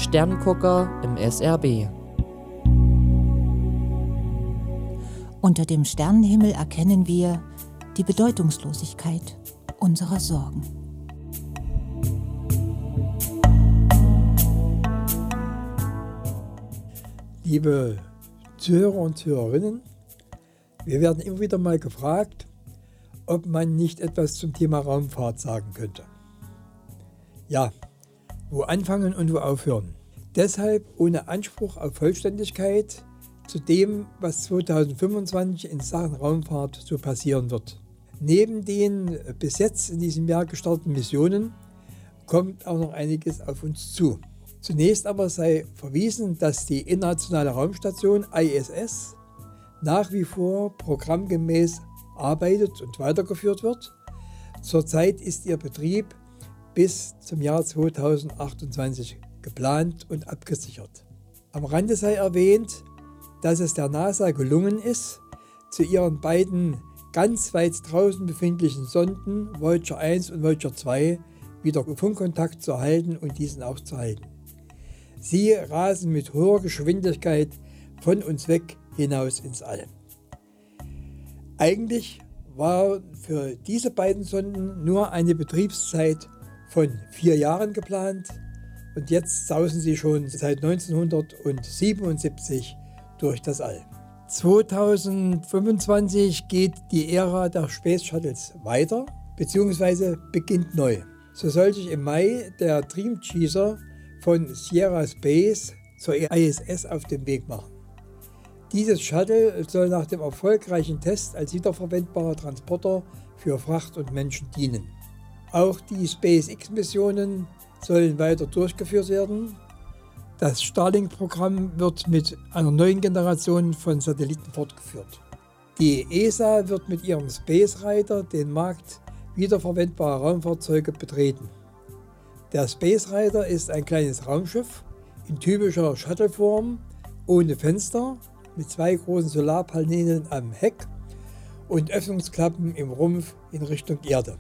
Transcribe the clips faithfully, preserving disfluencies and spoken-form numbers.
Sterngucker im S R B. Unter dem Sternenhimmel erkennen wir die Bedeutungslosigkeit unserer Sorgen. Liebe Zuhörer und Zuhörerinnen, wir werden immer wieder mal gefragt, ob man nicht etwas zum Thema Raumfahrt sagen könnte. Ja, wo anfangen und wo aufhören. Deshalb ohne Anspruch auf Vollständigkeit zu dem, was zweitausendfünfundzwanzig in Sachen Raumfahrt so passieren wird. Neben den bis jetzt in diesem Jahr gestarteten Missionen kommt auch noch einiges auf uns zu. Zunächst aber sei verwiesen, dass die Internationale Raumstation I S S nach wie vor programmgemäß arbeitet und weitergeführt wird. Zurzeit ist ihr Betrieb bis zum Jahr zweitausendachtundzwanzig geplant und abgesichert. Am Rande sei erwähnt, dass es der NASA gelungen ist, zu ihren beiden ganz weit draußen befindlichen Sonden Voyager eins und Voyager zwei wieder Funkkontakt zu erhalten und diesen auch zu halten. Sie rasen mit hoher Geschwindigkeit von uns weg hinaus ins All. Eigentlich war für diese beiden Sonden nur eine Betriebszeit von vier Jahren geplant und jetzt sausen sie schon seit neunzehnhundertsiebenundsiebzig durch das All. zweitausendfünfundzwanzig geht die Ära der Space Shuttles weiter bzw. beginnt neu. So soll sich im Mai der Dream Chaser von Sierra Space zur I S S auf den Weg machen. Dieses Shuttle soll nach dem erfolgreichen Test als wiederverwendbarer Transporter für Fracht und Menschen dienen. Auch die SpaceX-Missionen sollen weiter durchgeführt werden. Das Starlink-Programm wird mit einer neuen Generation von Satelliten fortgeführt. Die E S A wird mit ihrem Space Rider den Markt wiederverwendbarer Raumfahrzeuge betreten. Der Space Rider ist ein kleines Raumschiff in typischer Shuttle-Form, ohne Fenster, mit zwei großen Solarpaneelen am Heck und Öffnungsklappen im Rumpf in Richtung Erde.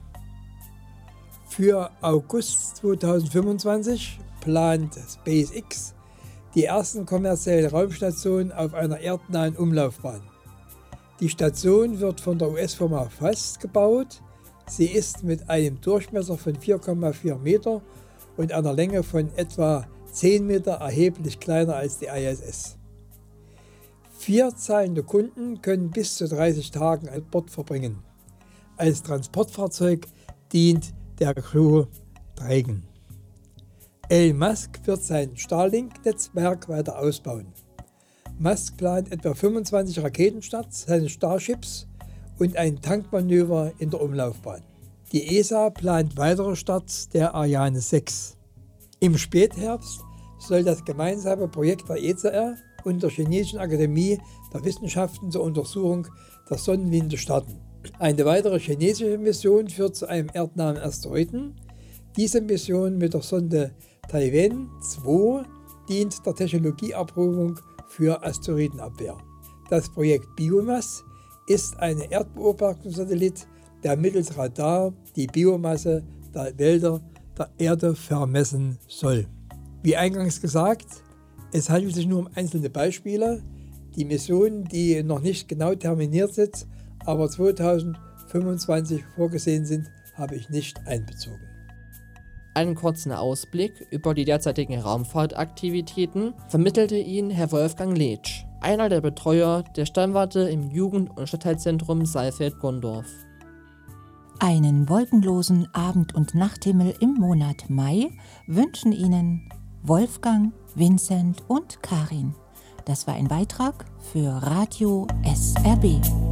Für August zweitausendfünfundzwanzig plant SpaceX die ersten kommerziellen Raumstationen auf einer erdnahen Umlaufbahn. Die Station wird von der U S-Firma FAST gebaut. Sie ist mit einem Durchmesser von vier Komma vier Meter und einer Länge von etwa zehn Meter erheblich kleiner als die I S S. Vier zahlende Kunden können bis zu dreißig Tagen an Bord verbringen. Als Transportfahrzeug dient der Crew Dragon. Elon Musk wird sein Starlink-Netzwerk weiter ausbauen. Musk plant etwa fünfundzwanzig Raketenstarts seines Starships und ein Tankmanöver in der Umlaufbahn. Die E S A plant weitere Starts der Ariane sechs. Im Spätherbst soll das gemeinsame Projekt der E C R und der Chinesischen Akademie der Wissenschaften zur Untersuchung der Sonnenwinde starten. Eine weitere chinesische Mission führt zu einem erdnahen Asteroiden. Diese Mission mit der Sonde Taiwan zwei dient der Technologieerprobung für Asteroidenabwehr. Das Projekt Biomass ist ein Erdbeobachtungssatellit, der mittels Radar die Biomasse der Wälder der Erde vermessen soll. Wie eingangs gesagt, es handelt sich nur um einzelne Beispiele. Die Missionen, die noch nicht genau terminiert sind, aber zweitausendfünfundzwanzig vorgesehen sind, habe ich nicht einbezogen. Einen kurzen Ausblick über die derzeitigen Raumfahrtaktivitäten vermittelte Ihnen Herr Wolfgang Letsch, einer der Betreuer der Sternwarte im Jugend- und Stadtteilzentrum Saalfeld-Gondorf. Einen wolkenlosen Abend- und Nachthimmel im Monat Mai wünschen Ihnen Wolfgang, Vincent und Karin. Das war ein Beitrag für Radio S R B.